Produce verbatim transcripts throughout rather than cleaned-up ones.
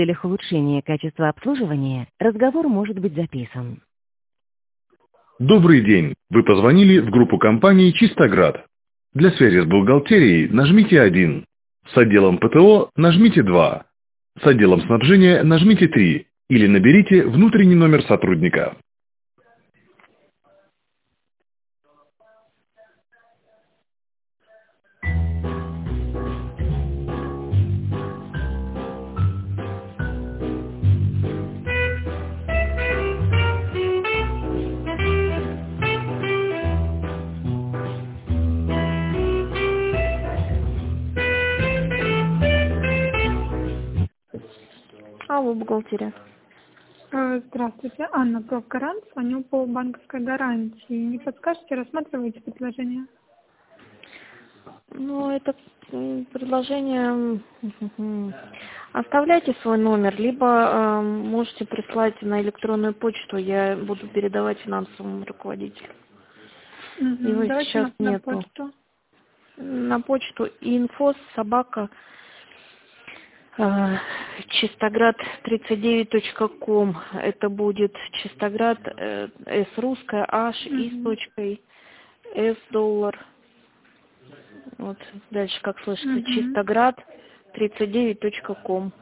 В целях улучшения качества обслуживания разговор может быть записан. Добрый день! Вы позвонили в группу компании «Чистоград». Для связи с бухгалтерией нажмите один. С отделом ПТО нажмите два. С отделом снабжения нажмите три. Или наберите внутренний номер сотрудника. Алло, бухгалтерия. Э, Здравствуйте, Анна Профгарант, звоню по банковской гарантии. Не подскажете, рассматриваете предложение? Ну, это м, предложение... м, Оставляйте свой номер, либо э, можете прислать на электронную почту, я буду передавать финансовому руководителю. Его Угу. Давайте сейчас на, на нету. почту. На почту info собака э, чистоград тридцать девять точка ком. Это будет чистоград э, с русская, h и с Угу. точкой, s доллар. Вот дальше, как слышится, Угу. чистоград тридцать девять точка ком.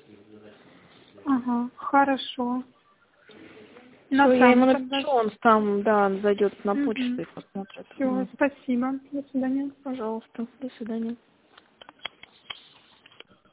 Ага, хорошо. Все, я ему Направлю тогда. напишу, он там, да, зайдет на почту Угу. и посмотрит. Все, Мгм. спасибо. До свидания. Пожалуйста, до свидания.